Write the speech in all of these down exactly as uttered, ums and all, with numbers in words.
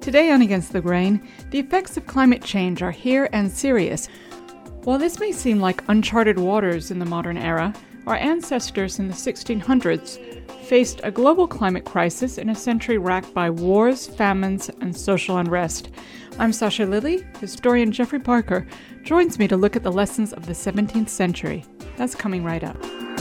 Today on Against the Grain, the effects of climate change are here and serious. While this may seem like uncharted waters in the modern era, our ancestors in the sixteen hundreds faced a global climate crisis in a century racked by wars, famines, and social unrest. I'm Sasha Lilley. Historian Geoffrey Parker joins me to look at the lessons of the seventeenth century. That's coming right up.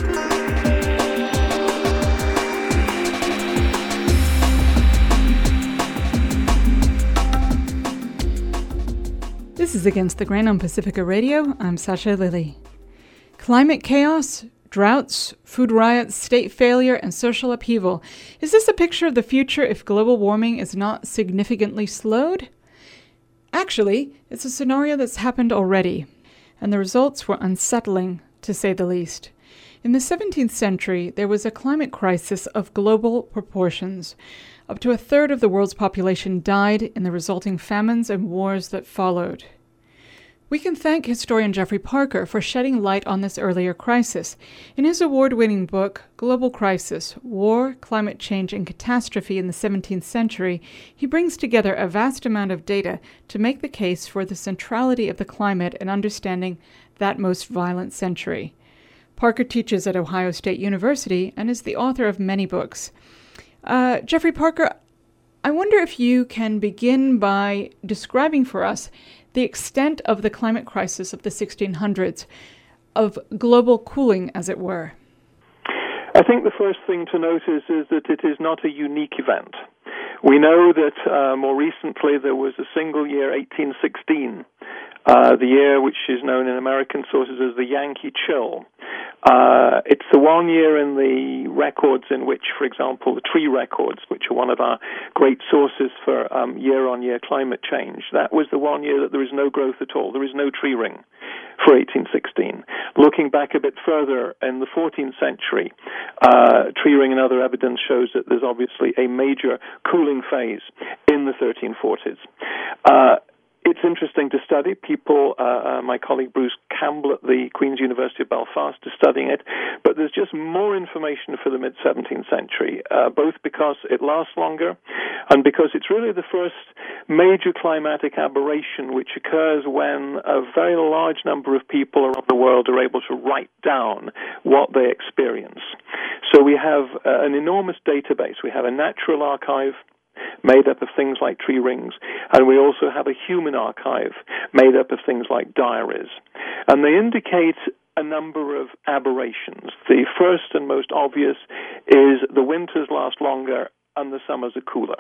This is Against the Grain on Pacifica Radio. I'm Sasha Lilley. Climate chaos, droughts, food riots, state failure, and social upheaval. Is this a picture of the future if global warming is not significantly slowed? Actually, it's a scenario that's happened already, and the results were unsettling, to say the least. In the seventeenth century, there was a climate crisis of global proportions. Up to a third of the world's population died in the resulting famines and wars that followed. We can thank historian Geoffrey Parker for shedding light on this earlier crisis. In his award-winning book, Global Crisis, War, Climate Change, and Catastrophe in the seventeenth century, he brings together a vast amount of data to make the case for the centrality of the climate in understanding that most violent century. Parker teaches at Ohio State University and is the author of many books. Uh, Geoffrey Parker, I wonder if you can begin by describing for us the extent of the climate crisis of the sixteen hundreds, of global cooling, as it were. I think the first thing to notice is that it is not a unique event. We know that uh, more recently there was a single year, eighteen sixteen, uh, the year which is known in American sources as the Yankee Chill. Uh, it's the one year in the records in which, for example, the tree records, which are one of our great sources for um, year-on-year climate change, that was the one year that there is no growth at all. There is no tree ring for eighteen sixteen. Looking back a bit further in the fourteenth century, uh, tree ring and other evidence shows that there's obviously a major cooling phase in the thirteen forties. Uh, It's interesting to study. People, uh, uh, my colleague Bruce Campbell at the Queen's University of Belfast is studying it, but there's just more information for the mid-seventeenth century, uh, both because it lasts longer and because it's really the first major climatic aberration which occurs when a very large number of people around the world are able to write down what they experience. So we have uh, an enormous database. We have a natural archive made up of things like tree rings, and we also have a human archive made up of things like diaries. And they indicate a number of aberrations. The first and most obvious is the winters last longer and the summers are cooler.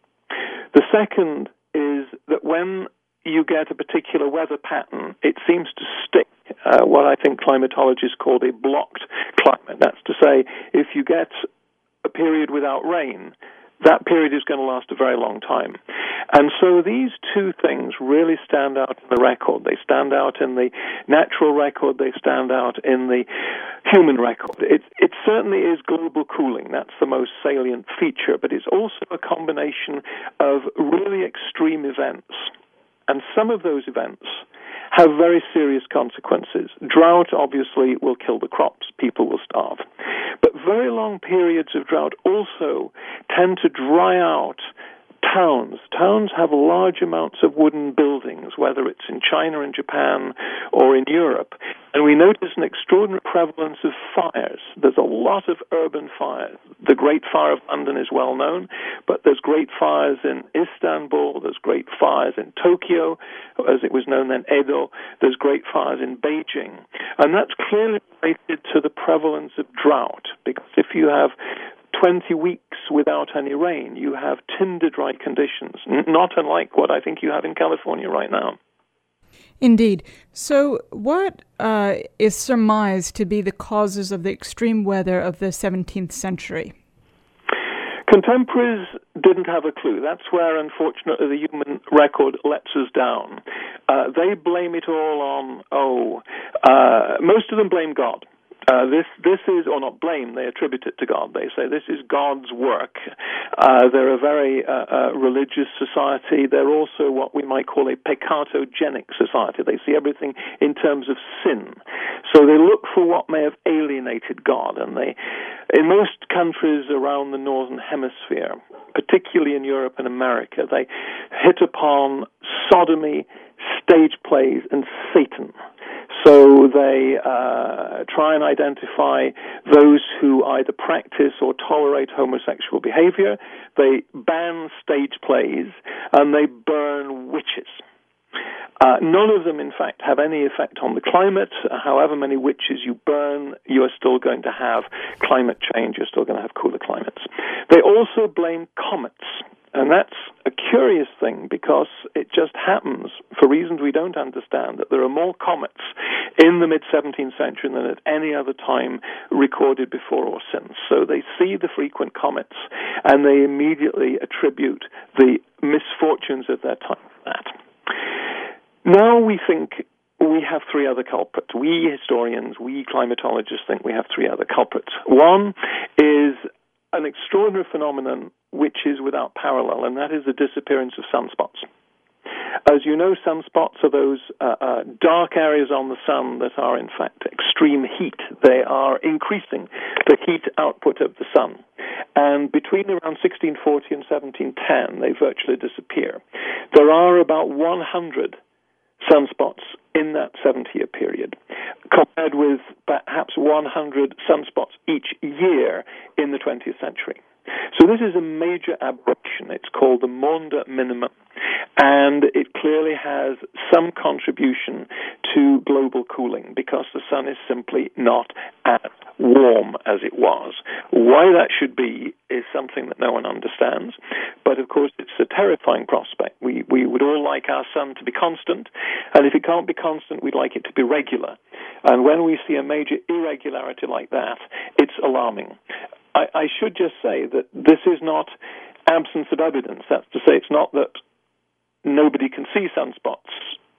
The second is that when you get a particular weather pattern, it seems to stick, uh, what I think climatologists call a blocked climate. That's to say, if you get a period without rain, that period is going to last a very long time. And so these two things really stand out in the record. They stand out in the natural record. They stand out in the human record. It, it certainly is global cooling. That's the most salient feature. But it's also a combination of really extreme events. And some of those events have very serious consequences. Drought, obviously, will kill the crops. People will starve. But very long periods of drought also tend to dry out towns. Towns have large amounts of wooden buildings, whether it's in China and Japan or in Europe. And we notice an extraordinary prevalence of fires. There's a lot of urban fires. The Great Fire of London is well known, but there's great fires in Istanbul, there's great fires in Tokyo, as it was known then, Edo, there's great fires in Beijing. And that's clearly related to the prevalence of drought, because if you have twenty weeks without any rain, you have tinder-dry conditions, not unlike what I think you have in California right now. Indeed. So what uh, is surmised to be the causes of the extreme weather of the seventeenth century? Contemporaries didn't have a clue. That's where, unfortunately, the human record lets us down. Uh, they blame it all on, oh, uh, most of them blame God. Uh, this this is, or not blame, they attribute it to God. They say this is God's work. Uh, they're a very uh, uh, religious society. They're also what we might call a peccatogenic society. They see everything in terms of sin. So they look for what may have alienated God. And they, in most countries around the Northern Hemisphere, particularly in Europe and America, they hit upon sodomy, stage plays, and Satan. So they uh, try and identify those who either practice or tolerate homosexual behavior. They ban stage plays, and they burn witches. Uh, none of them, in fact, have any effect on the climate. However many witches you burn, you are still going to have climate change. You're still going to have cooler climates. They also blame comets. And that's a curious thing because it just happens, for reasons we don't understand, that there are more comets in the mid-seventeenth century than at any other time recorded before or since. So they see the frequent comets and they immediately attribute the misfortunes of their time to that. Now we think we have three other culprits. We historians, we climatologists think we have three other culprits. One is an extraordinary phenomenon which is without parallel, and that is the disappearance of sunspots. As you know, sunspots are those uh, uh, dark areas on the sun that are, in fact, extreme heat. They are increasing the heat output of the sun. And between around sixteen forty and seventeen ten, they virtually disappear. There are about one hundred sunspots in that seventy-year period, compared with perhaps one hundred sunspots each year in the twentieth century. So this is a major aberration. It's called the Maunder minimum, and it clearly has some contribution to global cooling because the sun is simply not as warm as it was. Why that should be is something that no one understands, but of course it's a terrifying prospect. We, we would all like our sun to be constant, and if it can't be constant, we'd like it to be regular. And when we see a major irregularity like that, it's alarming. I, I should just say that this is not absence of evidence. That's to say, it's not that nobody can see sunspots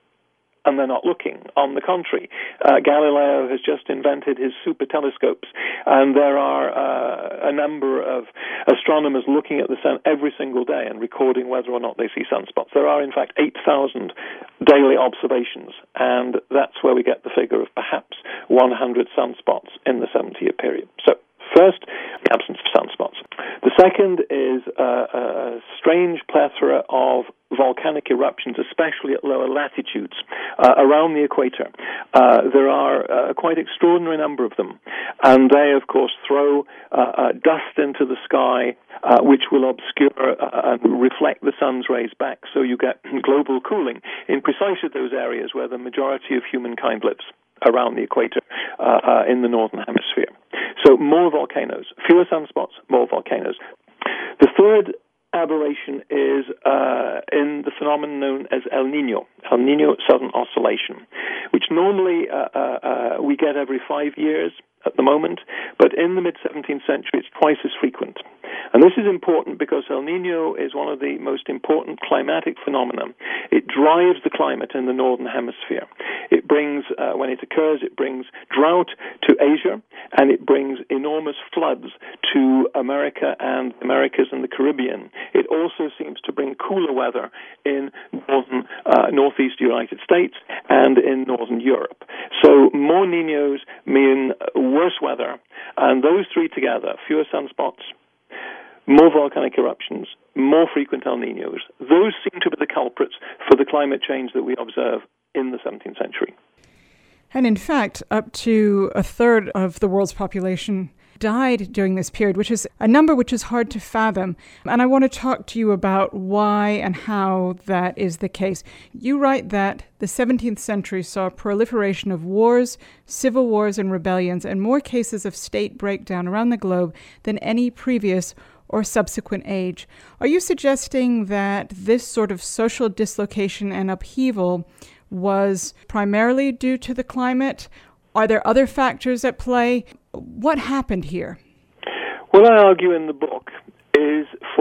and they're not looking. On the contrary, uh, Galileo has just invented his super telescopes, and there are uh, a number of astronomers looking at the sun every single day and recording whether or not they see sunspots. There are, in fact, eight thousand daily observations, and that's where we get the figure of perhaps one hundred sunspots in the seventy-year period. So, first, the absence of sunspots. The second is uh, a strange plethora of volcanic eruptions, especially at lower latitudes uh, around the equator. Uh, there are a quite extraordinary number of them, and they, of course, throw uh, uh, dust into the sky, uh, which will obscure uh, and reflect the sun's rays back, so you get global cooling in precisely those areas where the majority of humankind lives, around the equator uh, uh, in the northern hemisphere. So more volcanoes, fewer sunspots, more volcanoes. The third aberration is uh, in the phenomenon known as El Niño, El Niño Southern Oscillation, which normally uh, uh, uh, we get every five years at the moment, but in the mid-seventeenth century it's twice as frequent. And this is important because El Niño is one of the most important climatic phenomena. It drives the climate in the northern hemisphere. It brings, uh, when it occurs, it brings drought to Asia, and it brings enormous floods to America and Americas and the Caribbean. It also seems to bring cooler weather in northern, uh, northeast United States and in northern Europe. So more Niños mean worse weather, and those three together, fewer sunspots, more volcanic eruptions, more frequent El Niños, those seem to be the culprits for the climate change that we observe in the seventeenth century. And in fact, up to a third of the world's population died during this period, which is a number which is hard to fathom. And I want to talk to you about why and how that is the case. You write that the seventeenth century saw a proliferation of wars, civil wars, and rebellions, and more cases of state breakdown around the globe than any previous or subsequent age. Are you suggesting that this sort of social dislocation and upheaval was primarily due to the climate? Are there other factors at play? What happened here? What I argue in the book is for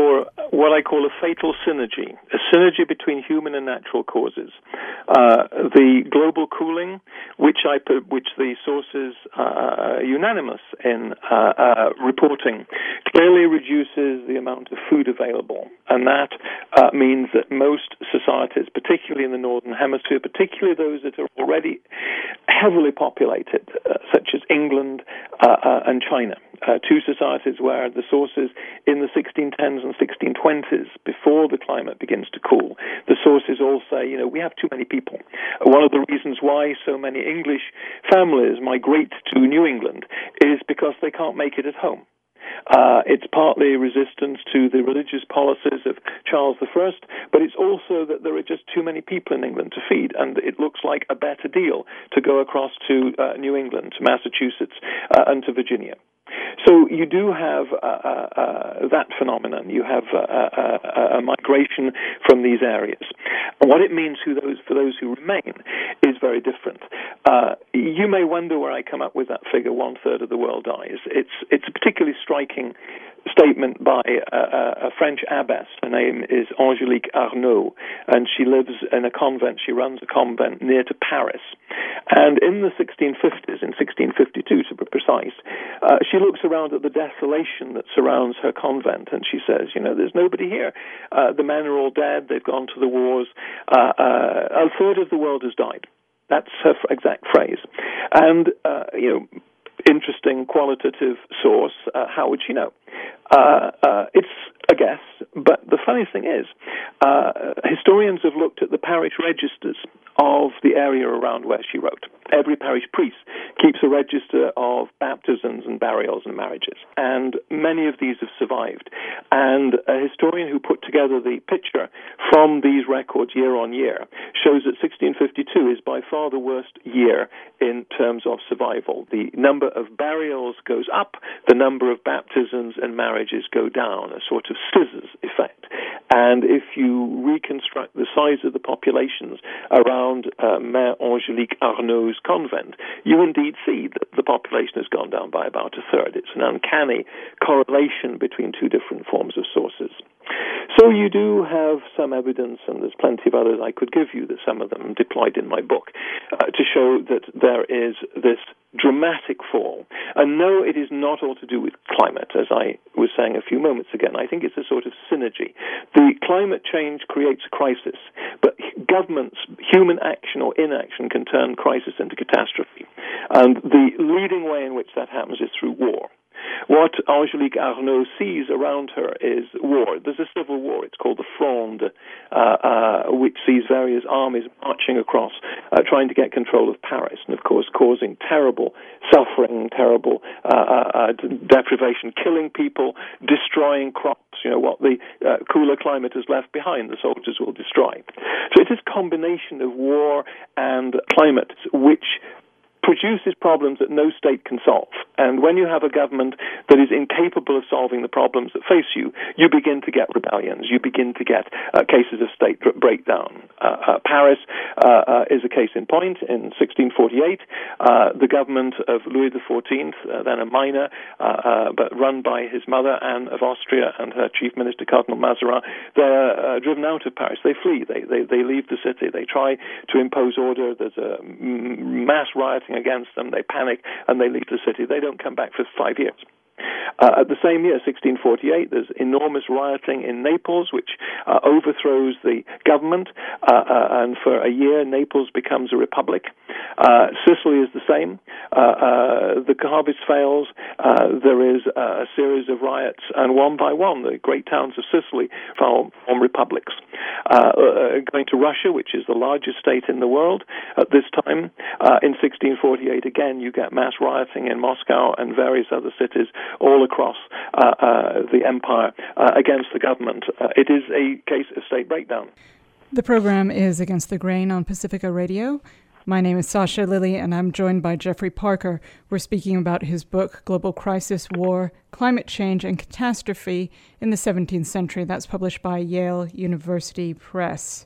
what I call a fatal synergy, a synergy between human and natural causes. Uh, the global cooling, which I which the sources are unanimous in uh, uh, reporting, clearly reduces the amount of food available, and that uh, means that most societies, particularly in the Northern Hemisphere, particularly those that are already heavily populated, uh, such as England uh, uh, and China, uh, two societies where the sources in the sixteen tens and sixteen twenties, before the climate begins to cool, the sources all say, you know, we have too many people. One of the reasons why so many English families migrate to New England is because they can't make it at home. Uh, it's partly resistance to the religious policies of Charles the First, but it's also that there are just too many people in England to feed, and it looks like a better deal to go across to uh, New England, to Massachusetts, uh, and to Virginia. So you do have uh, uh, that phenomenon. You have uh, uh, a migration from these areas. And what it means to those, for those who remain is very different. Uh, you may wonder where I come up with that figure, one-third of the world dies. It's, it's a particularly striking statement by a, a French abbess. Her name is Angélique Arnaud, and she lives in a convent. She runs a convent near to Paris. And in the sixteen fifties, in sixteen fifty-two to be precise, uh, she looks around at the desolation that surrounds her convent, and she says, you know, there's nobody here. Uh, the men are all dead. They've gone to the wars. Uh, uh, a third of the world has died. That's her exact phrase. And, uh, you know, interesting qualitative source. Uh, how would she know? Uh, uh, it's a guess, but the funny thing is, uh, historians have looked at the parish registers of the area around where she wrote. Every parish priest keeps a register of baptisms and burials and marriages, and many of these have survived. And a historian who put together the picture from these records year on year shows that sixteen fifty-two is by far the worst year in terms of survival. The number of burials goes up, the number of baptisms and marriages go down, a sort of scissors effect. And if you reconstruct the size of the populations around uh, Mère Angélique Arnaud's convent, you indeed see that the population has gone down by about a third. It's an uncanny correlation between two different forms of sources. So you do have some evidence, and there's plenty of others I could give you, that some of them deployed in my book, uh, to show that there is this dramatic fall. And no, it is not all to do with climate, as I was saying a few moments ago. I think it's a sort of synergy. The climate change creates a crisis, but governments, human action or inaction, can turn crisis into catastrophe. And the leading way in which that happens is through war. What Angélique Arnaud sees around her is war. There's a civil war. It's called the Fronde, uh, uh, which sees various armies marching across, uh, trying to get control of Paris, and of course causing terrible suffering, terrible uh, uh, deprivation, killing people, destroying crops. You know, what the uh, cooler climate has left behind, the soldiers will destroy. So it is a combination of war and climate which produces problems that no state can solve. And when you have a government that is incapable of solving the problems that face you, you begin to get rebellions. You begin to get uh, cases of state breakdown. Uh, uh, Paris uh, uh, is a case in point. In sixteen forty-eight, uh, the government of Louis the fourteenth, uh, then a minor, uh, uh, but run by his mother, Anne of Austria, and her chief minister, Cardinal Mazarin, they're uh, driven out of Paris. They flee. They, they, they leave the city. They try to impose order. There's a mass rioting against them. They panic and they leave the city. They don't come back for five years. Uh, at the same year, sixteen forty-eight, there's enormous rioting in Naples, which uh, overthrows the government, uh, uh, and for a year, Naples becomes a republic. Uh, Sicily is the same. Uh, uh, the harvest fails. Uh, there is a series of riots, and one by one, the great towns of Sicily form, form republics. Uh, uh, going to Russia, which is the largest state in the world at this time, uh, in sixteen forty-eight, again, you get mass rioting in Moscow and various other cities all across uh, uh, the empire uh, against the government. Uh, it is a case of state breakdown. The program is Against the Grain on Pacifica Radio. My name is Sasha Lilly, and I'm joined by Jeffrey Parker. We're speaking about his book, Global Crisis, War, Climate Change, and Catastrophe in the seventeenth Century. That's published by Yale University Press.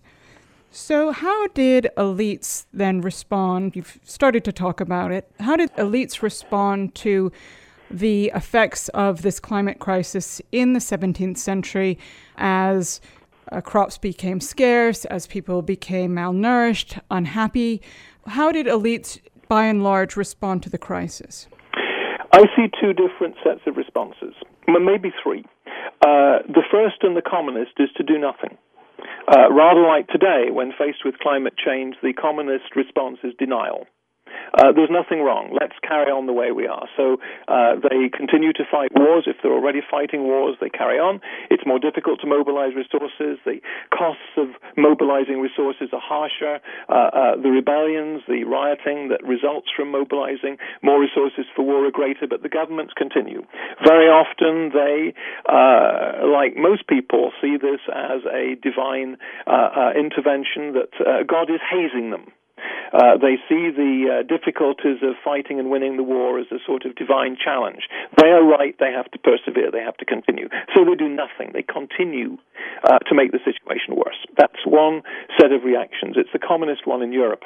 So how did elites then respond? You've started to talk about it. How did elites respond to the effects of this climate crisis in the seventeenth century as uh, crops became scarce, as people became malnourished, unhappy. How did elites, by and large, respond to the crisis? I see two different sets of responses, maybe three. Uh, the first and the commonest is to do nothing. Uh, rather like today, when faced with climate change, the commonest response is denial. Uh, there's nothing wrong. Let's carry on the way we are. So uh, they continue to fight wars. If they're already fighting wars, they carry on. It's more difficult to mobilize resources. The costs of mobilizing resources are harsher. Uh, uh, the rebellions, the rioting that results from mobilizing more resources for war are greater, but the governments continue. Very often they, uh, like most people, see this as a divine uh, uh, intervention, that uh, God is hazing them. Uh, they see the uh, difficulties of fighting and winning the war as a sort of divine challenge. They are right, they have to persevere, they have to continue. So they do nothing. They continue uh, to make the situation worse. That's one set of reactions. It's the commonest one in Europe.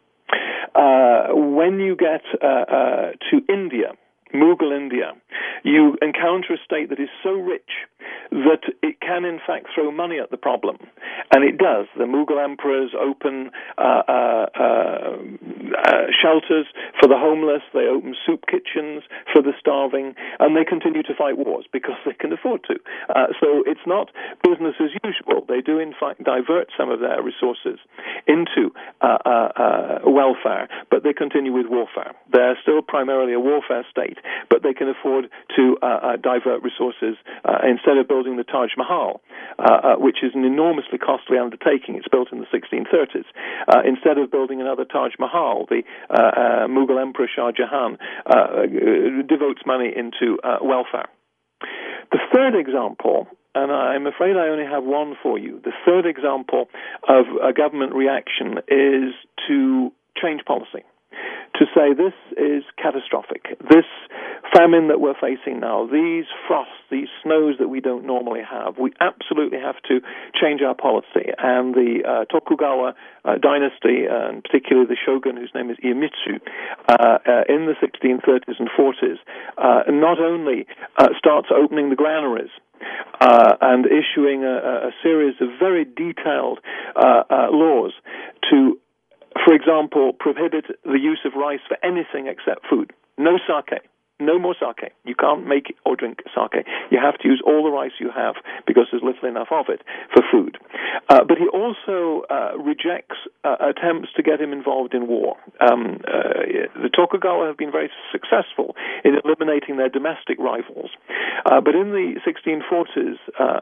Uh, when you get uh, uh, to India, Mughal India, you encounter a state that is so rich that it can in fact throw money at the problem. And it does. The Mughal emperors open uh, uh, uh, uh, shelters for the homeless, they open soup kitchens for the starving, and they continue to fight wars because they can afford to. Uh, so it's not business as usual. They do in fact divert some of their resources into uh, uh, uh, welfare, but they continue with warfare. They're still primarily a warfare state, but they can afford to uh, uh, divert resources. Uh, instead of building the Taj Mahal, uh, uh, which is an enormously costly undertaking, it's built in the sixteen thirties. Uh, instead of building another Taj Mahal, the uh, uh, Mughal Emperor Shah Jahan uh, uh, devotes money into uh, welfare. The third example, and I'm afraid I only have one for you, the third example of a government reaction is to change policy. To say this is catastrophic. This famine that we're facing now, these frosts, these snows that we don't normally have, we absolutely have to change our policy. And the uh, Tokugawa uh, dynasty, uh, and particularly the shogun whose name is Iemitsu, uh, uh, in the sixteen thirties and forties, uh, not only uh, starts opening the granaries, Uh, and issuing a, a series of very detailed uh, uh, laws to, for example, prohibit the use of rice for anything except food. No sake. No more sake. You can't make or drink sake. You have to use all the rice you have because there's little enough of it for food. Uh, but he also uh, rejects uh, attempts to get him involved in war. Um, uh, the Tokugawa have been very successful in eliminating their domestic rivals. Uh, but in the sixteen forties, uh,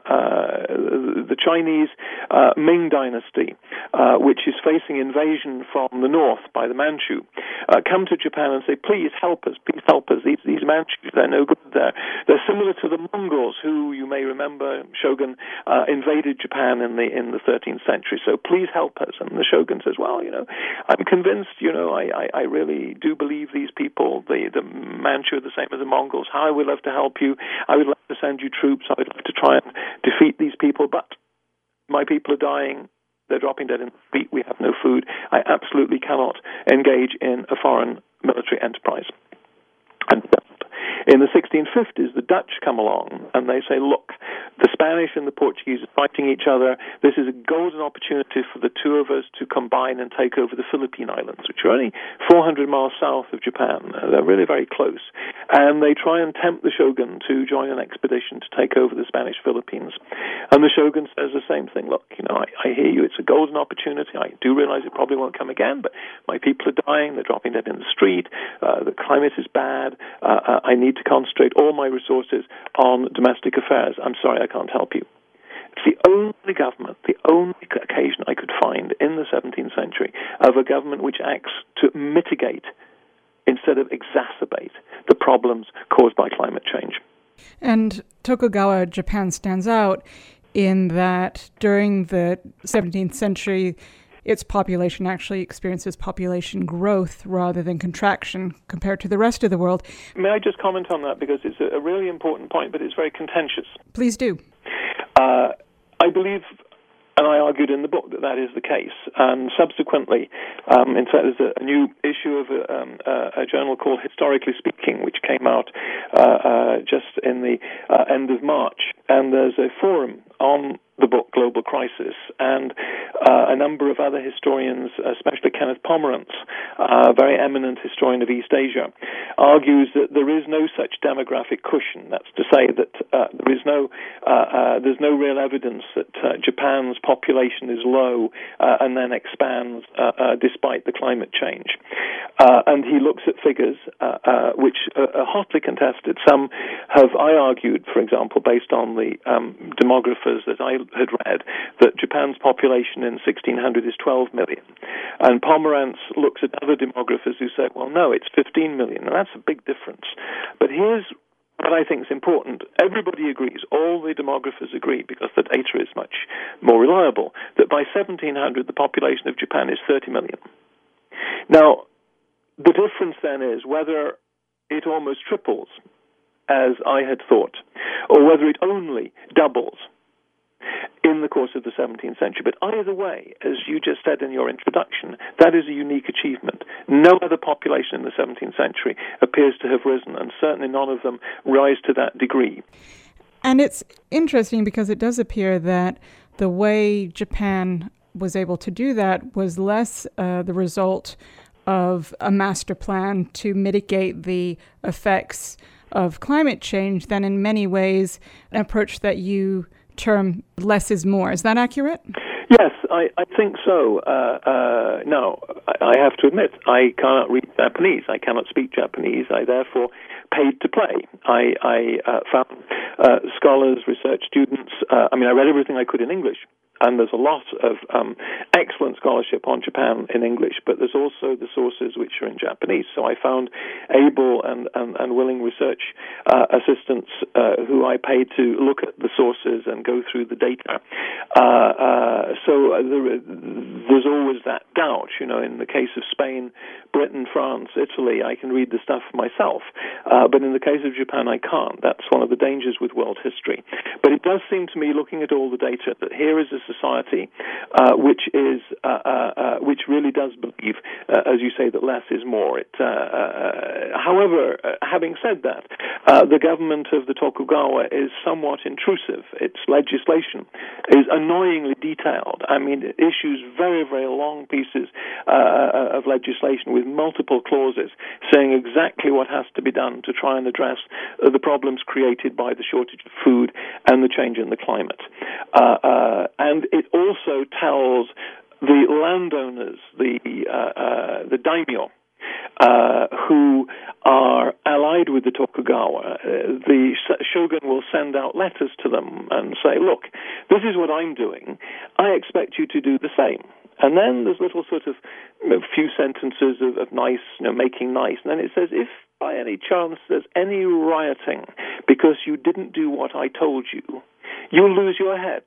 uh, the Chinese uh, Ming dynasty, uh, which is facing invasion from the north by the Manchu, uh, come to Japan and say, please help us, please help us. These These Manchus, they're no good there. They're similar to the Mongols, who you may remember, Shogun, uh, invaded Japan in the in the thirteenth century. So please help us. And the Shogun says, well, you know, I'm convinced, you know, I, I, I really do believe these people, the, the Manchu are the same as the Mongols. How I would love to help you. I would love to send you troops. I would love to try and defeat these people. But my people are dying. They're dropping dead in the street. We have no food. I absolutely cannot engage in a foreign military enterprise. And in the sixteen fifties, the Dutch come along and they say, look, the Spanish and the Portuguese are fighting each other. This is a golden opportunity for the two of us to combine and take over the Philippine Islands, which are only four hundred miles south of Japan. They're really very close. And they try and tempt the Shogun to join an expedition to take over the Spanish Philippines. And the Shogun says the same thing. Look, you know, I, I hear you. It's a golden opportunity. I do realize it probably won't come again, but my people are dying. They're dropping dead in the street. Uh, the climate is bad. Uh, I need to concentrate all my resources on domestic affairs. I'm sorry, I can't help you. It's the only government, the only occasion I could find in the seventeenth century of a government which acts to mitigate instead of exacerbate the problems caused by climate change. And Tokugawa Japan stands out in that during the seventeenth century, its population actually experiences population growth rather than contraction compared to the rest of the world. May I just comment on that, because it's a really important point, but it's very contentious. Please do. Uh, I believe and I argued in the book that that is the case. And subsequently, um, in fact, there's a, a new issue of a, um, uh, a journal called Historically Speaking, which came out uh, uh, just in the uh, end of March. And there's a forum on the book Global Crisis, and uh, a number of other historians, especially Kenneth Pomerantz, a uh, very eminent historian of East Asia, argues that there is no such demographic cushion. That's to say that uh, there is no, uh, uh, there's no real evidence that uh, Japan's population is low uh, and then expands uh, uh, despite the climate change. Uh, and he looks at figures uh, uh, which are, are hotly contested. Some have, I argued, for example, based on the um, demographers that I had read, that Japan's population in sixteen hundred is twelve million. And Pomerantz looks at other demographers who say, well, no, it's fifteen million. And that's a big difference. But here's what I think is important. Everybody agrees, all the demographers agree, because the data is much more reliable, that by seventeen hundred the population of Japan is thirty million. Now, the difference then is whether it almost triples, as I had thought, or whether it only doubles in the course of the seventeenth century. But either way, as you just said in your introduction, that is a unique achievement. No other population in the seventeenth century appears to have risen, and certainly none of them rise to that degree. And it's interesting because it does appear that the way Japan was able to do that was less uh, the result of a master plan to mitigate the effects of climate change than in many ways an approach that you term less is more. Is that accurate? Yes, I, I think so. Uh, uh, now, I, I have to admit, I cannot read Japanese. I cannot speak Japanese. I therefore paid to play. I, I uh, found uh, scholars, research students. Uh, I mean, I read everything I could in English. And there's a lot of um, excellent scholarship on Japan in English, but there's also the sources which are in Japanese. So I found able and, and, and willing research uh, assistants uh, who I paid to look at the sources and go through the data. Uh, uh, so there, there's always that doubt. You know, in the case of Spain, Britain, France, Italy, I can read the stuff myself. Uh, but in the case of Japan, I can't. That's one of the dangers with world history. But it does seem to me, looking at all the data, that here is a society uh, which is uh, uh, uh, which really does believe, uh, as you say, that less is more. It, uh, uh, however, uh, having said that, uh, the government of the Tokugawa is somewhat intrusive. Its legislation is annoyingly detailed. I mean, it issues very, very long pieces uh, of legislation with multiple clauses saying exactly what has to be done to try and address uh, the problems created by the shortage of food and the change in the climate. Uh, uh, and it also tells the landowners, the uh, uh, the daimyo, uh, who are allied with the Tokugawa, uh, the shogun will send out letters to them and say, look, this is what I'm doing. I expect you to do the same. And then there's little sort of you know, few sentences of, of nice, you know, making nice. And then it says, if by any chance there's any rioting because you didn't do what I told you, you'll lose your head.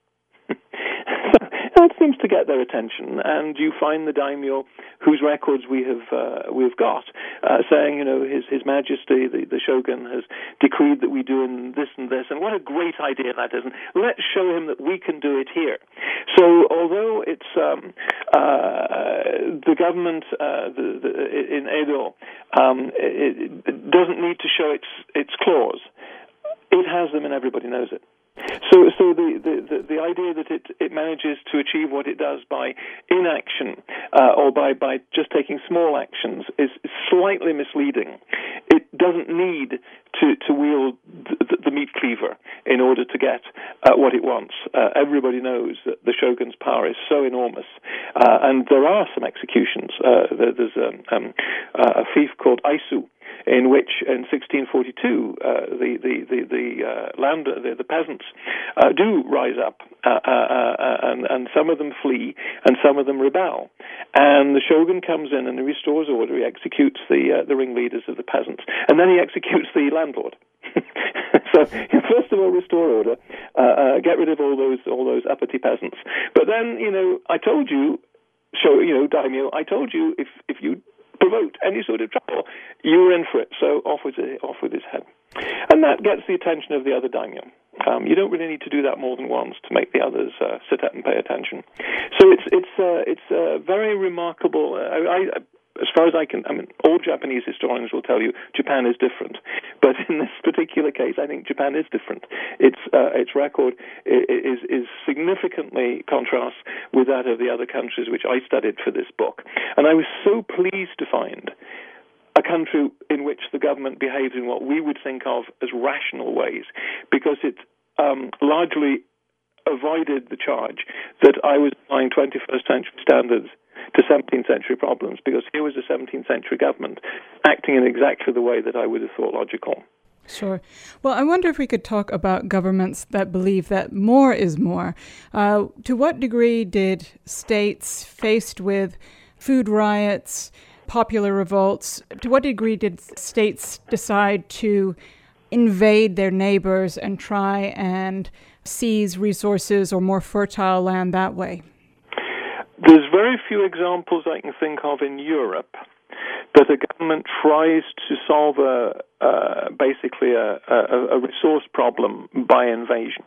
That seems to get their attention, and you find the daimyo whose records we have uh, we've got uh, saying, you know, His His Majesty the, the Shogun has decreed that we do in this and this, and what a great idea that is, and let's show him that we can do it here. So, although it's um, uh, the government uh, the, the, in Edo um, it, it doesn't need to show its its claws, it has them, and everybody knows it. So, so the, the, the idea that it, it manages to achieve what it does by inaction uh, or by, by just taking small actions is slightly misleading. It doesn't need to, to wield the, the meat cleaver in order to get uh, what it wants. Uh, everybody knows that the shogun's power is so enormous. Uh, and there are some executions. Uh, there's um, um, a fief called Aisu, in which, in sixteen forty-two, uh, the the the, the uh, land the, the peasants uh, do rise up, uh, uh, uh, and and some of them flee, and some of them rebel, and the shogun comes in and he restores order. He executes the uh, the ringleaders of the peasants, and then he executes the landlord. So first of all, restore order, uh, uh, get rid of all those all those uppity peasants. But then, you know, I told you, show you know, daimyo, I told you if if you provoked any sort of trouble, you were in for it. So off with it, off with his head, and that gets the attention of the other daimyo. Um, you don't really need to do that more than once to make the others uh, sit up and pay attention. So it's it's uh, it's uh, very remarkable. Uh, I, I, as far as I can, I mean, all Japanese historians will tell you Japan is different, but in this particular case, I think Japan is different. Its uh, its record is is significantly contrasts with that of the other countries which I studied for this book, and I was so pleased to find a country in which the government behaves in what we would think of as rational ways, because it um, largely avoided the charge that I was applying twenty-first century standards to seventeenth century problems, because here was a seventeenth century government acting in exactly the way that I would have thought logical. Sure. Well, I wonder if we could talk about governments that believe that more is more. Uh, to what degree did states faced with food riots, popular revolts, to what degree did states decide to invade their neighbors and try and seize resources or more fertile land that way? There's very few examples I can think of in Europe that a government tries to solve a uh, basically a, a, a resource problem by invasion.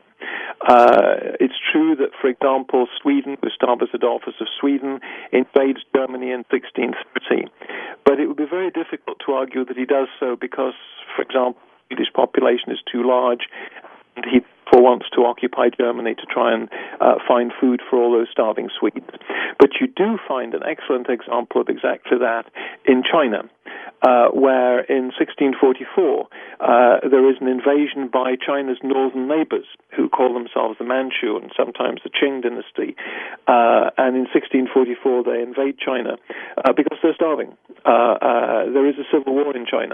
Uh, it's true that, for example, Sweden, Gustavus Adolphus of Sweden, invades Germany in sixteen thirty. But it would be very difficult to argue that he does so because, for example, the Swedish population is too large, and he therefore wants to occupy Germany to try and uh, find food for all those starving Swedes. But you do find an excellent example of exactly that in China, uh, where in sixteen forty-four uh, there is an invasion by China's northern neighbors, who call themselves the Manchu and sometimes the Qing dynasty. Uh, and in sixteen forty-four they invade China uh, because they're starving. Uh, uh, there is a civil war in China.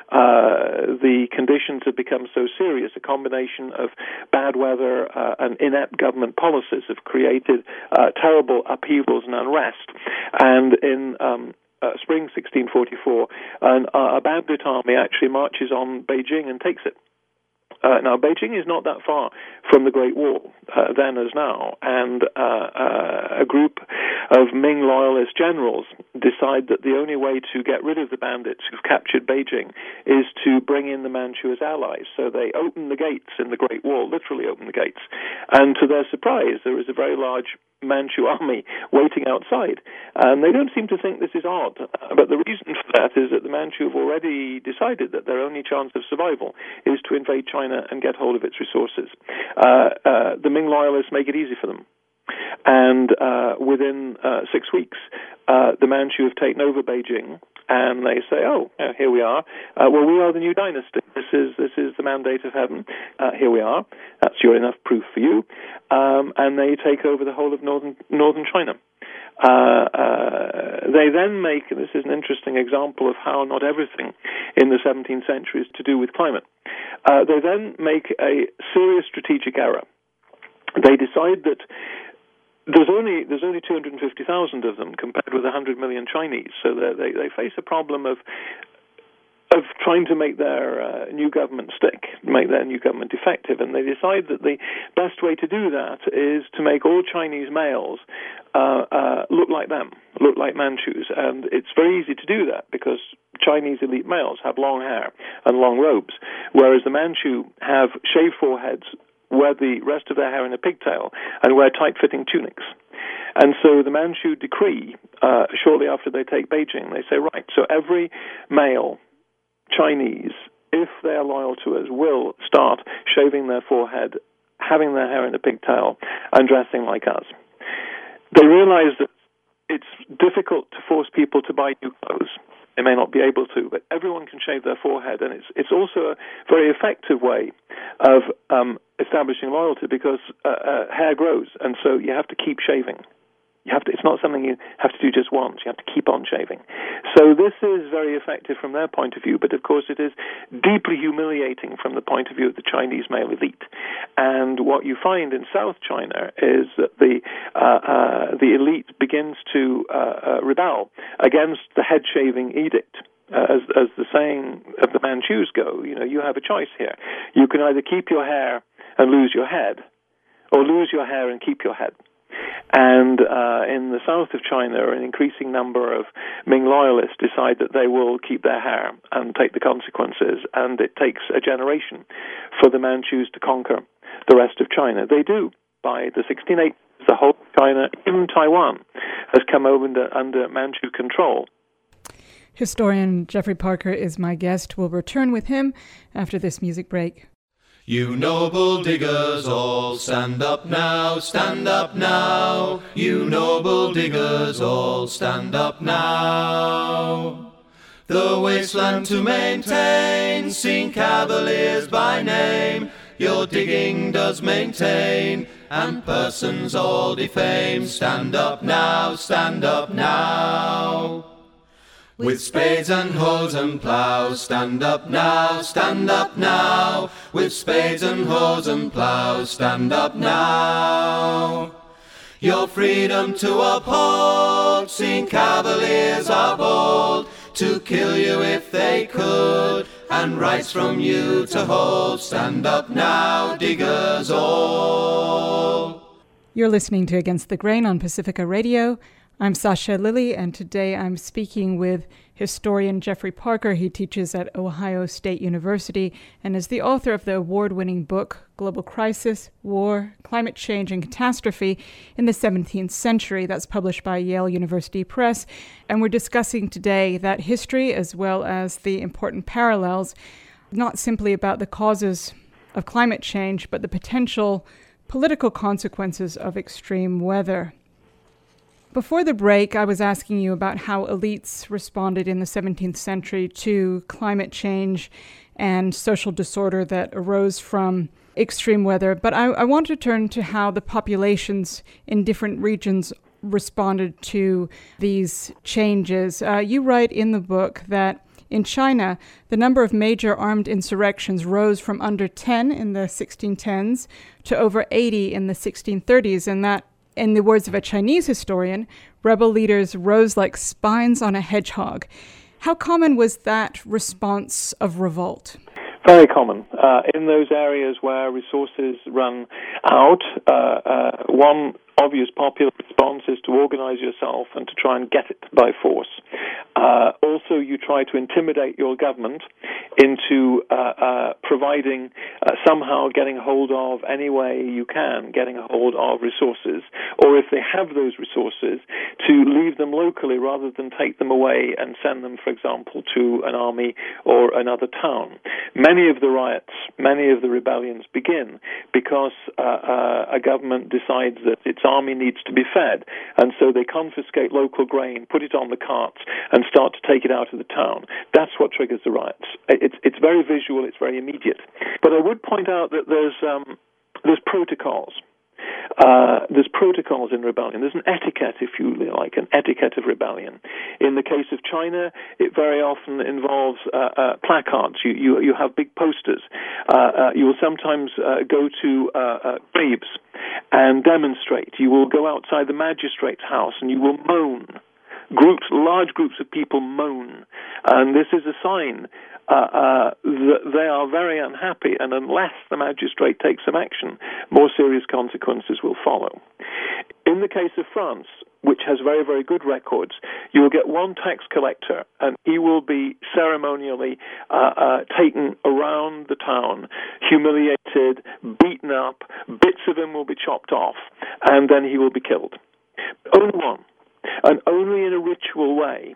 Uh, the conditions have become so serious, a combination of bad weather uh, and inept government policies have created uh, terrible upheavals and unrest. And in um, uh, spring sixteen forty-four, an, uh, a bandit army actually marches on Beijing and takes it. Uh, now, Beijing is not that far from the Great Wall, uh, then as now, and uh, uh, a group of Ming loyalist generals decide that the only way to get rid of the bandits who've captured Beijing is to bring in the Manchu as allies. So they open the gates in the Great Wall, literally open the gates, and to their surprise, there is a very large Manchu army waiting outside. And they don't seem to think this is odd, but the reason for that is that the Manchu have already decided that their only chance of survival is to invade China and get hold of its resources. Uh, uh, the Ming loyalists make it easy for them. And uh, within uh, six weeks, uh, the Manchu have taken over Beijing, and they say, "Oh, uh, here we are. Uh, well, we are the new dynasty. This is this is the mandate of heaven. Uh, here we are. That's your enough proof for you." Um, and they take over the whole of northern northern China. Uh, uh, they then make, and this is an interesting example of how not everything in the seventeenth century is to do with climate. Uh, they then make a serious strategic error. They decide that There's only there's only two hundred fifty thousand of them compared with one hundred million Chinese, so they they face a problem of of trying to make their uh, new government stick, make their new government effective, and they decide that the best way to do that is to make all Chinese males uh, uh, look like them, look like Manchus, and it's very easy to do that because Chinese elite males have long hair and long robes, whereas the Manchu have shaved foreheads, wear the rest of their hair in a pigtail, and wear tight-fitting tunics. And so the Manchu decree, uh, shortly after they take Beijing, they say, right, so every male Chinese, if they are loyal to us, will start shaving their forehead, having their hair in a pigtail, and dressing like us. They realize that it's difficult to force people to buy new clothes. They may not be able to, but everyone can shave their forehead, and it's it's also a very effective way of um, establishing loyalty because uh, uh, hair grows, and so you have to keep shaving. You have to. It's not something you have to do just once. You have to keep on shaving. So this is very effective from their point of view, but of course it is deeply humiliating from the point of view of the Chinese male elite. And what you find in South China is that the uh, uh, the elite begins to uh, uh, rebel against the head shaving edict. Uh, as, as the saying of the Manchus go, you know, you have a choice here. You can either keep your hair and lose your head, or lose your hair and keep your head. And uh, in the south of China, an increasing number of Ming loyalists decide that they will keep their hair and take the consequences, and it takes a generation for the Manchus to conquer the rest of China. They do. By the sixteen eighties, the whole of China, even Taiwan, has come over under, under Manchu control. Historian Geoffrey Parker is my guest. We'll return with him after this music break. You noble diggers all, stand up now, stand up now. You noble diggers all, stand up now. The wasteland to maintain, seen cavaliers by name. Your digging does maintain, and persons all defame. Stand up now, stand up now. With spades and hoes and plows, stand up now, stand up now. With spades and hoes and plows, stand up now. Your freedom to uphold, seen cavaliers are bold, to kill you if they could, and rights from you to hold. Stand up now, diggers all. You're listening to Against the Grain on Pacifica Radio. I'm Sasha Lilly, and today I'm speaking with historian Geoffrey Parker. He teaches at Ohio State University and is the author of the award-winning book, Global Crisis, War, Climate Change, and Catastrophe in the seventeenth Century. That's published by Yale University Press. And we're discussing today that history as well as the important parallels, not simply about the causes of climate change, but the potential political consequences of extreme weather. Before the break, I was asking you about how elites responded in the seventeenth century to climate change and social disorder that arose from extreme weather. But I, I want to turn to how the populations in different regions responded to these changes. Uh, you write in the book that in China, the number of major armed insurrections rose from under ten in the sixteen tens to over eighty in the sixteen thirties, and that, in the words of a Chinese historian, rebel leaders rose like spines on a hedgehog. How common was that response of revolt? Very common. Uh, in those areas where resources run out, uh, uh, one obvious popular response is to organize yourself and to try and get it by force. Uh, also, you try to intimidate your government into uh, uh, providing, uh, somehow getting hold of any way you can, getting a hold of resources, or if they have those resources, to leave them locally rather than take them away and send them, for example, to an army or another town. Many of the riots, many of the rebellions begin because uh, uh, a government decides that its army needs to be fed, and so they confiscate local grain, put it on the carts, and start to take it out of the town. That's what triggers the riots. It's it's very visual, it's very immediate. But I would point out that there's um, there's protocols. Uh, there's protocols in rebellion. There's an etiquette, if you like, an etiquette of rebellion. In the case of China, it very often involves uh, uh, placards. You, you you have big posters. Uh, uh, you will sometimes uh, go to uh, uh, graves and demonstrate. You will go outside the magistrate's house and you will moan. Groups, large groups of people moan, and this is a sign uh, uh, that they are very unhappy, and unless the magistrate takes some action, more serious consequences will follow. In the case of France, which has very, very good records, you will get one tax collector, and he will be ceremonially uh, uh, taken around the town, humiliated, beaten up, bits of him will be chopped off, and then he will be killed. Only one. And only in a ritual way.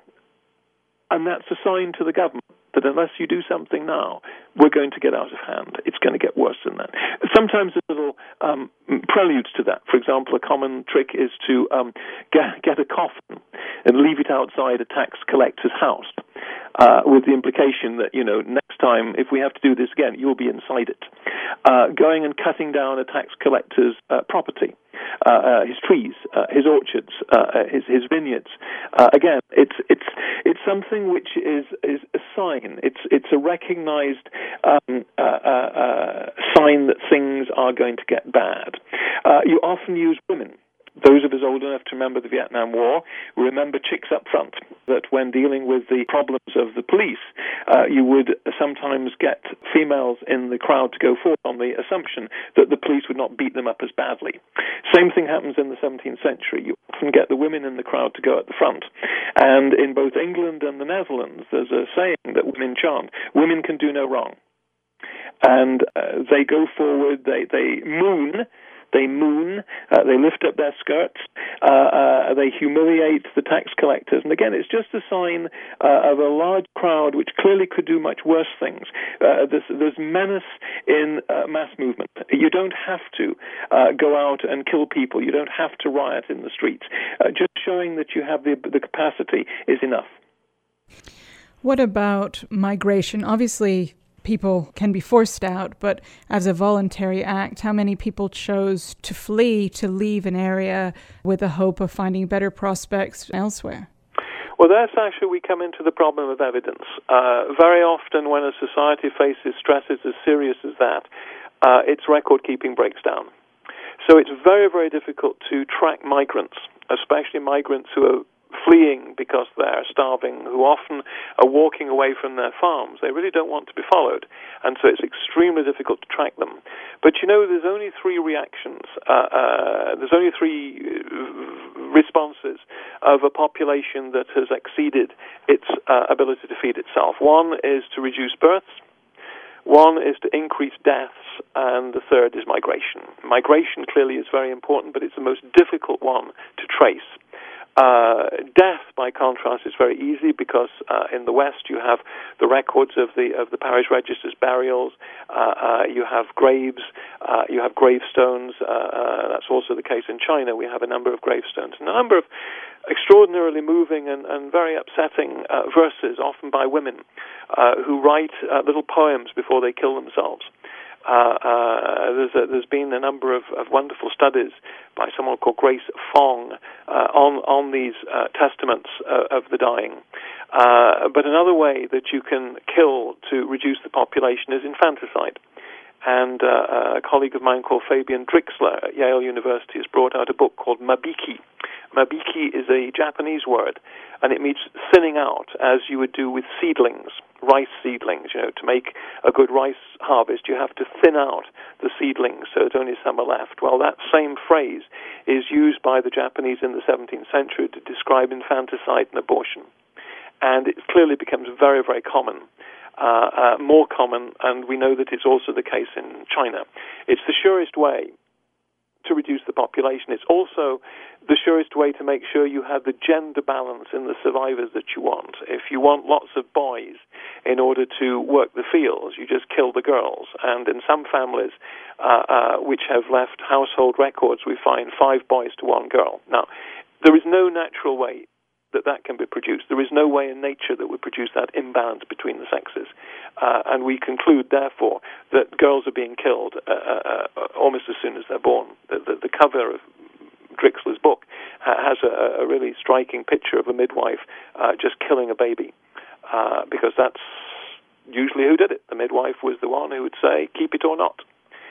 And that's a sign to the government that unless you do something now, we're going to get out of hand. It's going to get worse than that. Sometimes there's little um, preludes to that. For example, a common trick is to um, get, get a coffin and leave it outside a tax collector's house, uh, with the implication that, you know, next time, if we have to do this again, you'll be inside it. Uh, going and cutting down a tax collector's uh, property. Uh, uh, his trees, uh, his orchards, uh, his his vineyards. Uh, again, it's it's it's something which is is a sign. It's it's a recognized um, uh, uh, uh, sign that things are going to get bad. Uh, you often use women. Those of us old enough to remember the Vietnam War remember chicks up front, that when dealing with the problems of the police, uh, you would sometimes get females in the crowd to go forward on the assumption that the police would not beat them up as badly. Same thing happens in the seventeenth century. You often get the women in the crowd to go at the front. And in both England and the Netherlands, there's a saying that women chant, women can do no wrong. And uh, they go forward, they, they moon, they moon, uh, they lift up their skirts, uh, uh, they humiliate the tax collectors. And again, it's just a sign uh, of a large crowd which clearly could do much worse things. Uh, there's, there's menace in uh, mass movement. You don't have to uh, go out and kill people. You don't have to riot in the streets. Uh, just showing that you have the, the capacity is enough. What about migration? Obviously, people can be forced out, but as a voluntary act, how many people chose to flee, to leave an area with the hope of finding better prospects elsewhere? Well, there, Sasha, we come into the problem of evidence. Uh, very often when a society faces stresses as serious as that, uh, its record-keeping breaks down. So it's very, very difficult to track migrants, especially migrants who are fleeing because they're starving, who often are walking away from their farms. They really don't want to be followed, and so it's extremely difficult to track them. But you know, there's only three reactions, uh, uh, there's only three responses of a population that has exceeded its uh, ability to feed itself. One is to reduce births, one is to increase deaths, and the third is migration. Migration clearly is very important, but it's the most difficult one to trace. Uh, death, by contrast, is very easy because uh, in the West you have the records of the of the parish registers, burials. Uh, uh, you have graves. Uh, you have gravestones. Uh, uh, that's also the case in China. We have a number of gravestones and a number of extraordinarily moving and, and very upsetting uh, verses, often by women uh, who write uh, little poems before they kill themselves. Uh, uh, there's, a, there's been a number of, of wonderful studies by someone called Grace Fong uh, on on these uh, testaments uh, of the dying. Uh, but another way that you can kill to reduce the population is infanticide. And uh, a colleague of mine called Fabian Drixler at Yale University has brought out a book called Mabiki. Mabiki is a Japanese word, and it means thinning out, as you would do with seedlings, rice seedlings. You know, to make a good rice harvest, you have to thin out the seedlings so that only some are left. Well, that same phrase is used by the Japanese in the seventeenth century to describe infanticide and abortion. And it clearly becomes very, very common. Uh, uh, more common, and we know that it's also the case in China. It's the surest way to reduce the population. It's also the surest way to make sure you have the gender balance in the survivors that you want. If you want lots of boys in order to work the fields, you just kill the girls. And in some families uh, uh, which have left household records, we find five boys to one girl. Now, there is no natural way that that can be produced. There is no way in nature that would produce that imbalance between the sexes. Uh, and we conclude, therefore, that girls are being killed uh, uh, almost as soon as they're born. The, the, the cover of Drixler's book ha- has a, a really striking picture of a midwife uh, just killing a baby, uh, because that's usually who did it. The midwife was the one who would say, keep it or not.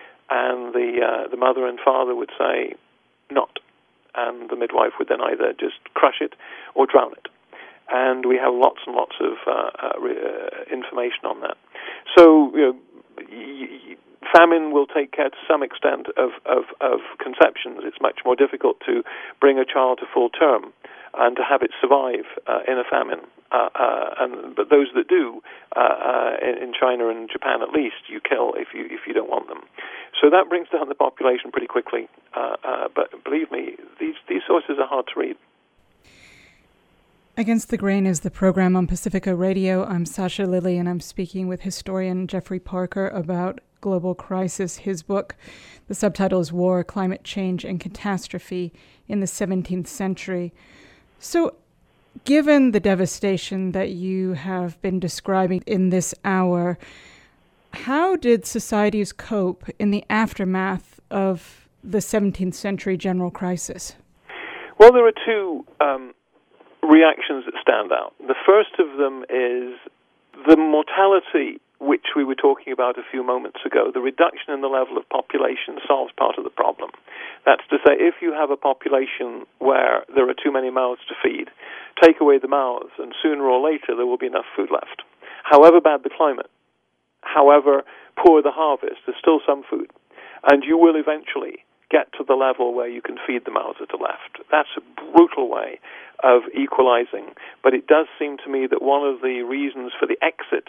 And the, uh, the mother and father would say, not. And the midwife would then either just crush it or drown it. And we have lots and lots of uh, uh, re- uh, information on that. So, you know, y- y- famine will take care to some extent of, of, of conceptions. It's much more difficult to bring a child to full term and to have it survive uh, in a famine. Uh, uh, and but those that do, uh, uh, in China and Japan at least, you kill if you if you don't want them. So that brings down the population pretty quickly. Uh, uh, but believe me, these these sources are hard to read. Against the Grain is the program on Pacifica Radio. I'm Sasha Lilley, and I'm speaking with historian Jeffrey Parker about global crisis. His book, the subtitle is War, Climate Change, and Catastrophe in the seventeenth Century. So, given the devastation that you have been describing in this hour, how did societies cope in the aftermath of the seventeenth century general crisis? Well, there are two um, reactions that stand out. The first of them is the mortality, which we were talking about a few moments ago. The reduction in the level of population solves part of the problem. That's to say, if you have a population where there are too many mouths to feed, take away the mouths, and sooner or later there will be enough food left. However bad the climate, however poor the harvest, there's still some food. And you will eventually get to the level where you can feed the mouths that are left. That's a brutal way of equalizing. But it does seem to me that one of the reasons for the exit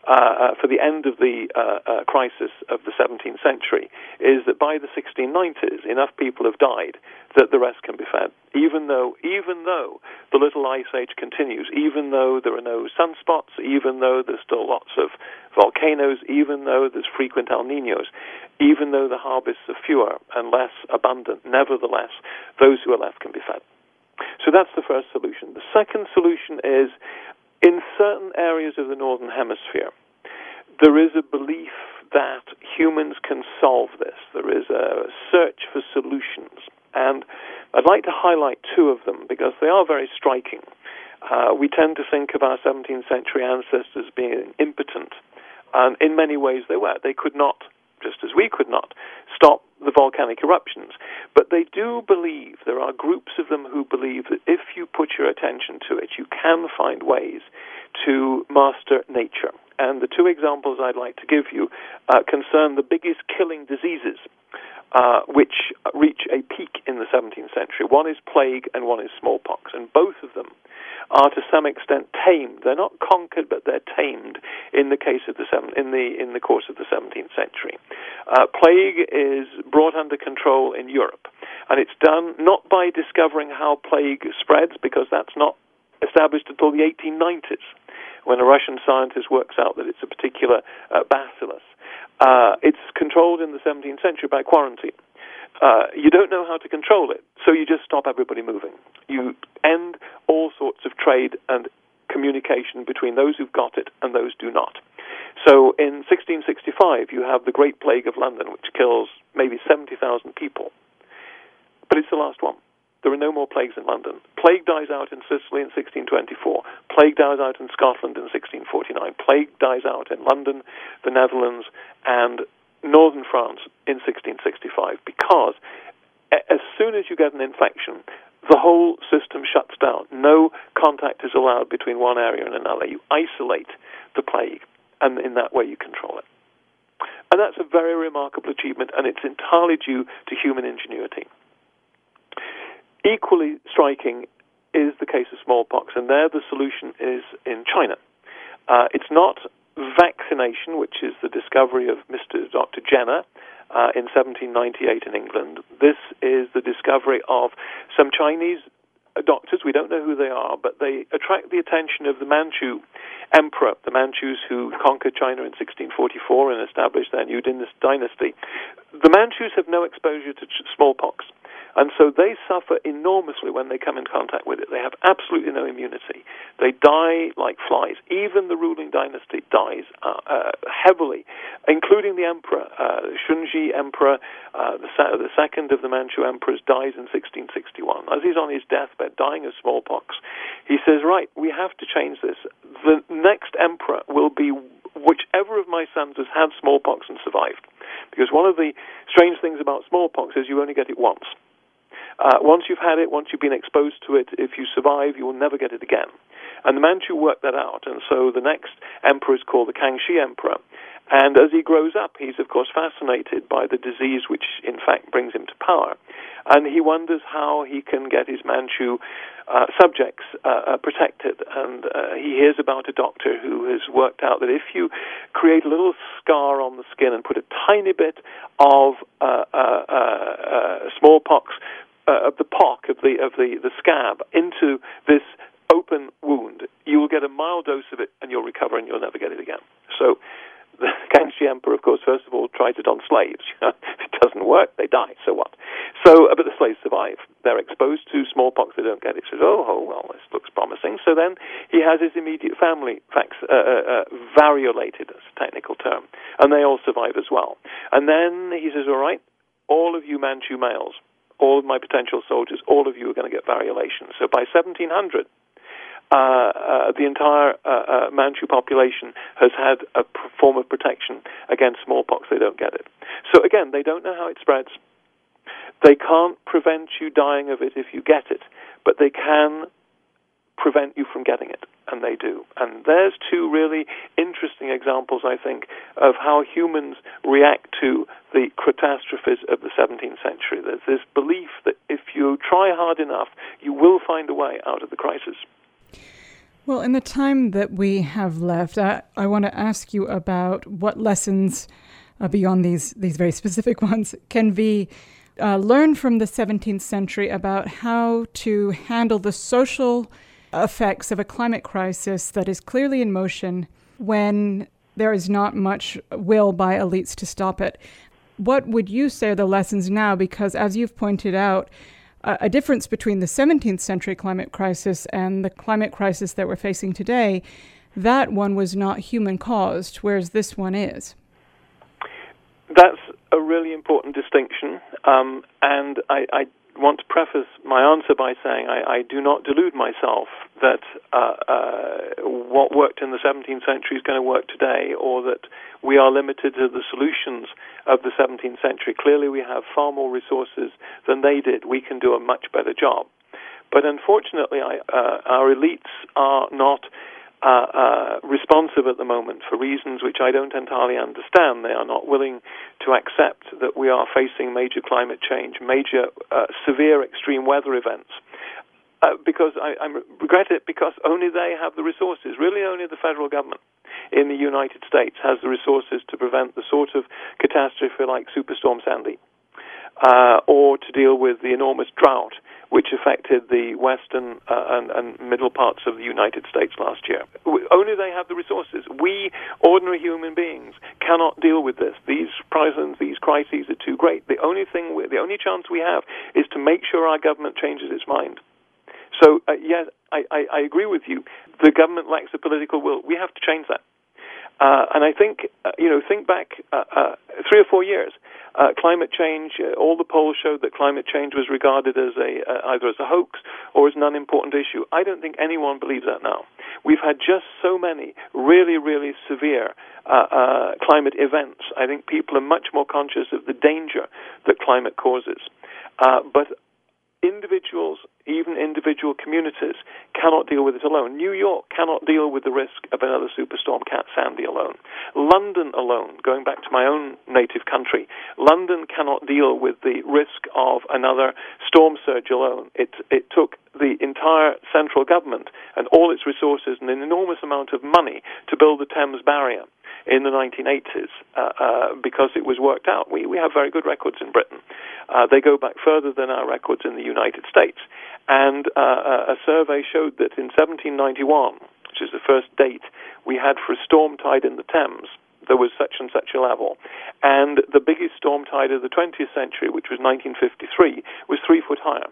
uh, for the end of the uh, uh, crisis of the seventeenth century is that by the sixteen nineties, enough people have died that the rest can be fed. Even though, even though the little ice age continues, even though there are no sunspots, even though there's still lots of volcanoes, even though there's frequent El Niños, even though the harvests are fewer and less abundant, nevertheless, those who are left can be fed. So that's the first solution. The second solution is, in certain areas of the Northern Hemisphere, there is a belief that humans can solve this. There is a search for solutions. And I'd like to highlight two of them because they are very striking. Uh, we tend to think of our seventeenth century ancestors being impotent, and in many ways they were. They could not, just as we could not, stop the volcanic eruptions. But they do believe, there are groups of them who believe that if you put your attention to it, you can find ways to master nature. And the two examples I'd like to give you uh, concern the biggest killing diseases uh, which reach a peak in the seventeenth century. One is plague and one is smallpox, and both of them are to some extent tamed. They're not conquered, but they're tamed in the case of the seven, in the in the course of the seventeenth century. Uh, plague is brought under control in Europe, and it's done not by discovering how plague spreads, because that's not established until the eighteen nineties, when a Russian scientist works out that it's a particular uh, bacillus. Uh, it's controlled in the seventeenth century by quarantine. Uh, you don't know how to control it, so you just stop everybody moving. You end all sorts of trade and communication between those who've got it and those who do not. So in sixteen sixty-five, you have the Great Plague of London, which kills maybe seventy thousand people. But it's the last one. There are no more plagues in London. Plague dies out in Sicily in sixteen twenty-four. Plague dies out in Scotland in sixteen forty-nine. Plague dies out in London, the Netherlands, and northern France in sixteen sixty-five, because as soon as you get an infection, the whole system shuts down. No contact is allowed between one area and another. You isolate the plague, and in that way you control it. And that's a very remarkable achievement, and it's entirely due to human ingenuity. Equally striking is the case of smallpox, and there the solution is in China. Uh, it's not vaccination, which is the discovery of Mister Doctor Jenner uh, in seventeen ninety-eight in England. This is the discovery of some Chinese doctors. We don't know who they are, but they attract the attention of the Manchu emperor, the Manchus who conquered China in sixteen forty-four and established their new dynasty. The Manchus have no exposure to smallpox, and so they suffer enormously when they come in contact with it. They have absolutely no immunity. They die like flies. Even the ruling dynasty dies uh, uh, heavily, including the emperor. Uh, Shunji Emperor, uh, the, sa- the second of the Manchu emperors, dies in sixteen sixty-one. As he's on his deathbed, dying of smallpox, he says, right, we have to change this. The next emperor will be whichever of my sons has had smallpox and survived. Because one of the strange things about smallpox is you only get it once. Uh, once you've had it, once you've been exposed to it, if you survive, you will never get it again. And the Manchu worked that out, and so the next emperor is called the Kangxi Emperor. And as he grows up, he's, of course, fascinated by the disease which, in fact, brings him to power. And he wonders how he can get his Manchu uh, subjects uh, uh, protected. And uh, he hears about a doctor who has worked out that if you create a little scar on the skin and put a tiny bit of uh, uh, uh, uh, smallpox, uh, of the pock, of the, of the, the scab, into this open wound, you will get a mild dose of it and you'll recover and you'll never get it again. So the Kangxi Emperor, of course, first of all, tried it on slaves. If it doesn't work, they die. So what? So, but the slaves survive. They're exposed to smallpox. They don't get it. He says, oh, oh, well, this looks promising. So then he has his immediate family vac- uh, uh, variolated, that's a technical term, and they all survive as well. And then he says, all right, all of you Manchu males, all of my potential soldiers, all of you are going to get variolation. So by seventeen hundred, Uh, uh, the entire uh, uh, Manchu population has had a pr- form of protection against smallpox. They don't get it. So again, they don't know how it spreads. They can't prevent you dying of it if you get it, but they can prevent you from getting it, and they do. And there's two really interesting examples, I think, of how humans react to the catastrophes of the seventeenth century. There's this belief that if you try hard enough, you will find a way out of the crisis. Well, in the time that we have left, I, I want to ask you about what lessons, uh, beyond these, these very specific ones, can be uh, learned from the seventeenth century about how to handle the social effects of a climate crisis that is clearly in motion when there is not much will by elites to stop it. What would you say are the lessons now? Because as you've pointed out, uh, a difference between the seventeenth century climate crisis and the climate crisis that we're facing today, that one was not human caused, whereas this one is. That's a really important distinction, um, and I, I want to preface my answer by saying I, I do not delude myself that uh, uh, what worked in the seventeenth century is going to work today, or that we are limited to the solutions of the seventeenth century. Clearly we have far more resources than they did. We can do a much better job. But unfortunately, I, uh, our elites are not Uh, uh, responsive at the moment for reasons which I don't entirely understand. They are not willing to accept that we are facing major climate change, major uh, severe extreme weather events. Uh, because I, I regret it, because only they have the resources. Really, only the federal government in the United States has the resources to prevent the sort of catastrophe like Superstorm Sandy, uh, or to deal with the enormous drought which affected the western uh, and, and middle parts of the United States last year. Only they have the resources. We, ordinary human beings, cannot deal with this. These problems, these crises are too great. The only thing, we, the only chance we have is to make sure our government changes its mind. So, uh, yes, I, I, I agree with you. The government lacks the political will. We have to change that. Uh, and I think, uh, you know, think back uh, uh, three or four years. Uh, climate change, uh, all the polls showed that climate change was regarded as a uh, either as a hoax or as an unimportant issue. I don't think anyone believes that now. We've had just so many really, really severe uh, uh, climate events. I think people are much more conscious of the danger that climate causes. Uh, but individuals, even individual communities, cannot deal with it alone. New York cannot deal with the risk of another superstorm Cat Sandy alone. London alone, going back to my own native country, London cannot deal with the risk of another storm surge alone. It, it took the entire central government and all its resources and an enormous amount of money to build the Thames Barrier in the nineteen eighties uh, uh, because it was worked out. We, we have very good records in Britain. Uh, they go back further than our records in the United States. And uh, a survey showed that in seventeen ninety-one, which is the first date we had for a storm tide in the Thames, there was such and such a level. And the biggest storm tide of the twentieth century, which was nineteen fifty-three, was three foot higher.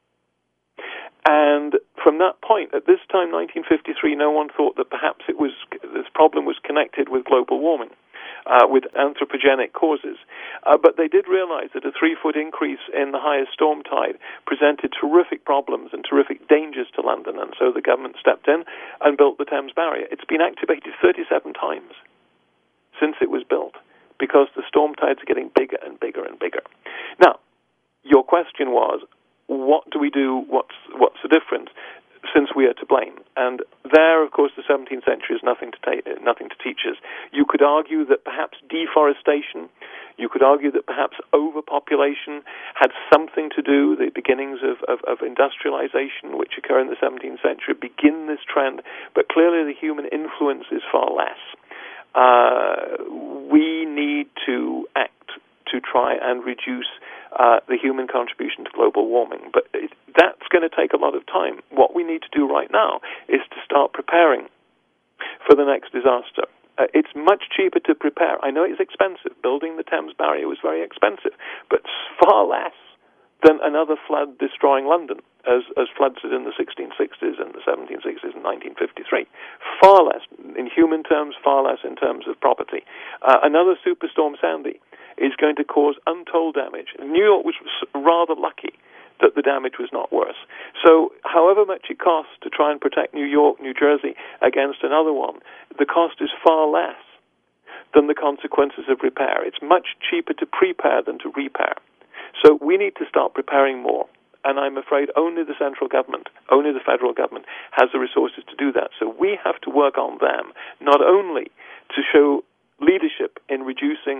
And from that point, at this time, nineteen fifty-three, no one thought that perhaps it was this problem was connected with global warming, uh, with anthropogenic causes. Uh, but they did realize that a three-foot increase in the highest storm tide presented terrific problems and terrific dangers to London, and so the government stepped in and built the Thames Barrier. It's been activated thirty-seven times since it was built, because the storm tides are getting bigger and bigger and bigger. Now, your question was, what do we do? What's what's the difference? Since we are to blame, and there, of course, the seventeenth century is nothing to ta- nothing to teach us. You could argue that perhaps deforestation, you could argue that perhaps overpopulation had something to do. The beginnings of, of, of industrialization, which occur in the seventeenth century, begin this trend. But clearly, the human influence is far less. Uh, we need to act to try and reduce Uh, the human contribution to global warming. But it, that's going to take a lot of time. What we need to do right now is to start preparing for the next disaster. Uh, it's much cheaper to prepare. I know it's expensive. Building the Thames Barrier was very expensive, but far less than another flood destroying London, as, as floods did in the sixteen sixties and the seventeen sixties and nineteen fifty-three. Far less, in human terms, far less in terms of property. Uh, another Superstorm Sandy is going to cause untold damage. New York was rather lucky that the damage was not worse. So however much it costs to try and protect New York, New Jersey against another one, the cost is far less than the consequences of repair. It's much cheaper to prepare than to repair. So we need to start preparing more. And I'm afraid only the central government, only the federal government has the resources to do that. So we have to work on them, not only to show leadership in reducing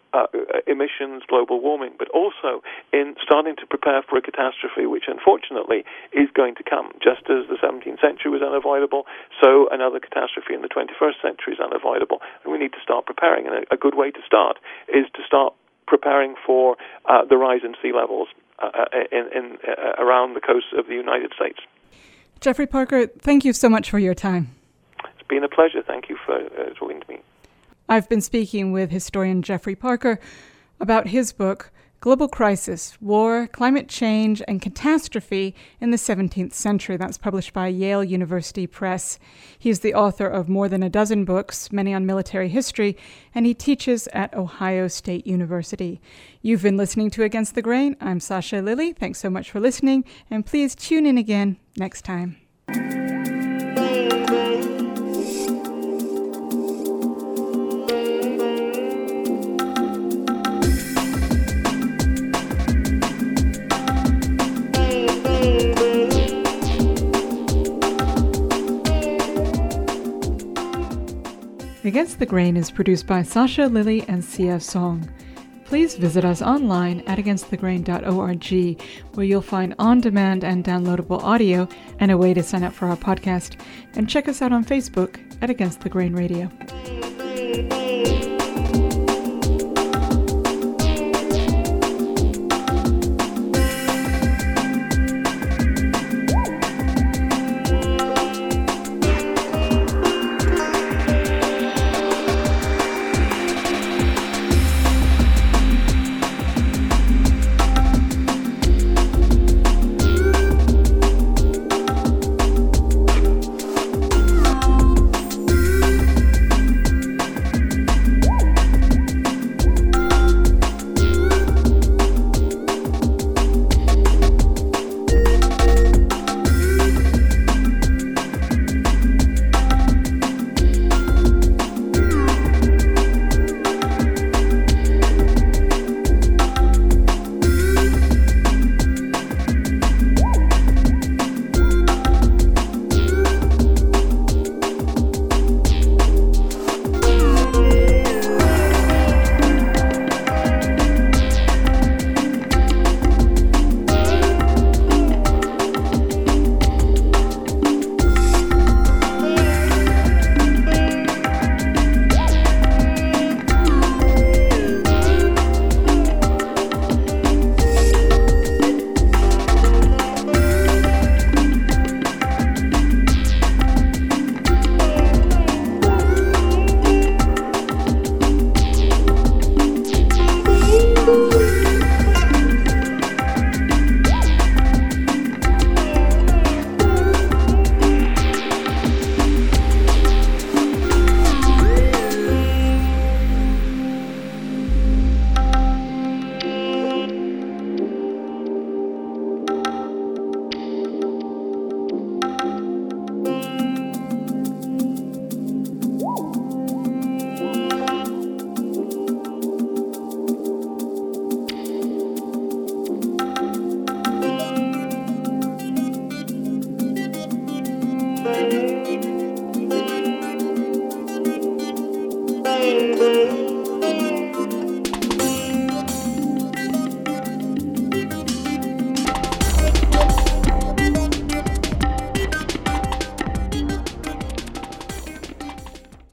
uh, emissions, global warming, but also in starting to prepare for a catastrophe which unfortunately is going to come. Just as the seventeenth century was unavoidable, so another catastrophe in the twenty-first century is unavoidable. And we need to start preparing. And a, a good way to start is to start preparing for uh, the rise in sea levels uh, in, in, uh, around the coasts of the United States. Geoffrey Parker, thank you so much for your time. It's been a pleasure. Thank you for uh, talking to me. I've been speaking with historian Geoffrey Parker about his book, Global Crisis, War, Climate Change, and Catastrophe in the seventeenth Century. That's published by Yale University Press. He's the author of more than a dozen books, many on military history, and he teaches at Ohio State University. You've been listening to Against the Grain. I'm Sasha Lilley. Thanks so much for listening, and please tune in again next time. Against the Grain is produced by Sasha Lilley and Sia Song. Please visit us online at against the grain dot org, where you'll find on-demand and downloadable audio and a way to sign up for our podcast. And check us out on Facebook at Against the Grain Radio.